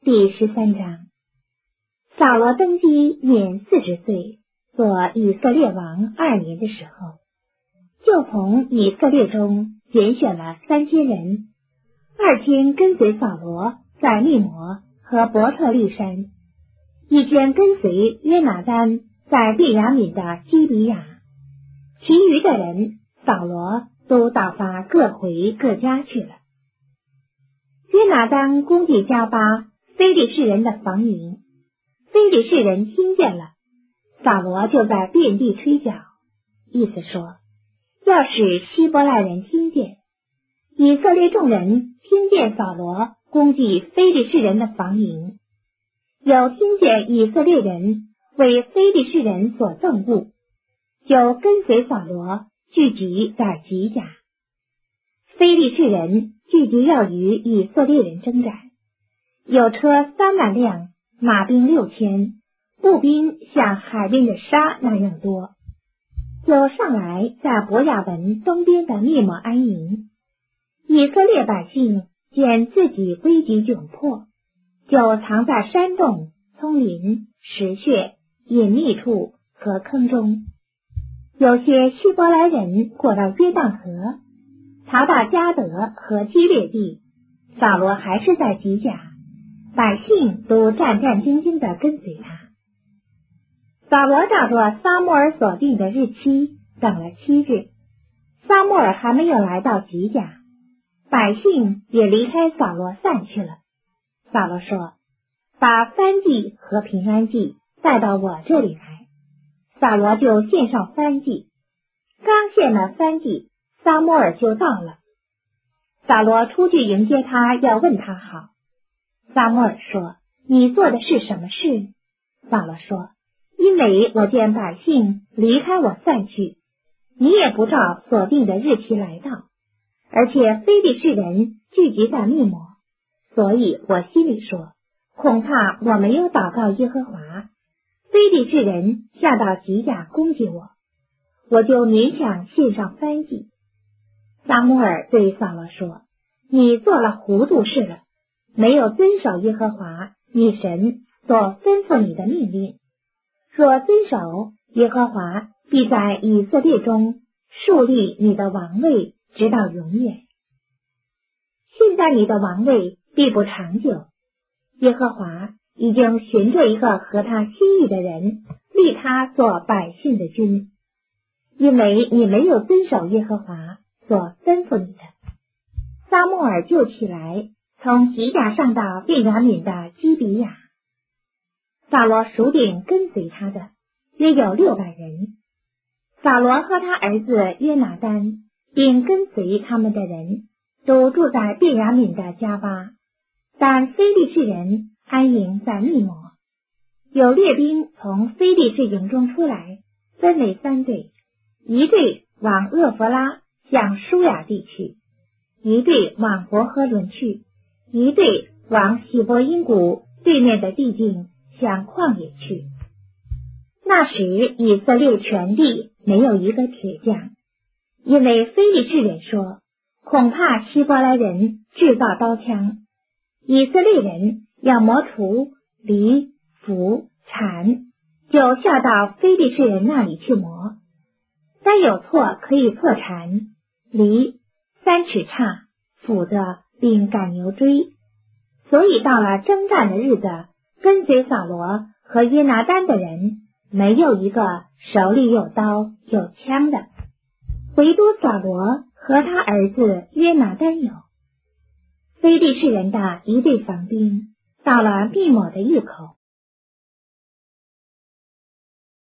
第13章。扫罗登基年40岁，做以色列王2年的时候，就从以色列中拣选了3000人，2千跟随扫罗在密摩和伯特利山，1千跟随约拿单在便雅悯的基比亚，其余的人扫罗都打发各回各家去了。约拿单攻击加巴非利士人的防营，非利士人听见了，扫罗就在遍地吹角，意思说，要使希伯来人听见。以色列众人听见扫罗攻击非利士人的防营，有听见以色列人为非利士人所憎恶，就跟随扫罗聚集在吉甲。非利士人聚集要与以色列人征战，有车3万辆，马兵6000，步兵像海边的沙那样多，就上来在伯亚文东边的密摩安营。以色列百姓见自己危急窘迫，就藏在山洞、丛林、石穴、隐秘处和坑中。有些希伯来人过到约旦河，逃到迦得和基列地，扫罗还是在吉甲，百姓都战战兢兢地跟随他。扫罗照着撒母耳所定的日期等了7日，撒母耳还没有来到吉甲，百姓也离开扫罗散去了。扫罗说，把燔祭和平安祭带到我这里来。扫罗就献上燔祭，刚献了燔祭，撒母耳就到了。扫罗出去迎接他，要问他好。撒母耳说，你做的是什么事？扫罗说，因为我见百姓离开我散去，你也不照所定的日期来到，而且非利士人聚集在密摩，所以我心里说，恐怕我没有祷告耶和华，非利士人下到吉甲攻击我，我就勉强献上燔祭。撒母耳对扫罗说，你做了糊涂事了，没有遵守耶和华你神所吩咐你的命令。若遵守，耶和华必在以色列中树立你的王位，直到永远。现在你的王位必不长久，耶和华已经寻着一个合他心意的人，立他做百姓的君，因为你没有遵守耶和华所吩咐你的。撒母耳就起来，从吉甲上到便雅悯的基比亚。扫罗数点跟随他的，约有600人。扫罗和他儿子约拿单，并跟随他们的人，都住在便雅悯的迦巴，但非利士人安营在密摩。有列兵从非利士营中出来，分为3队，一队往厄弗拉向舒亚地去，一队往伯和伦去，一队往希伯因谷对面的地境向旷野去。那时以色列全地没有一个铁匠，因为非利士人说，恐怕希伯来人制造刀枪，以色列人要磨锄、犁、斧、铲，就下到非利士人那里去磨。但有锉可以锉铲、犁、3尺叉、斧子并赶牛追，所以到了征战的日子，跟随扫罗和约拿单的人没有一个手里有刀有枪的，唯独扫罗和他儿子约拿单有。非利士人的一队防兵到了密摩的入口，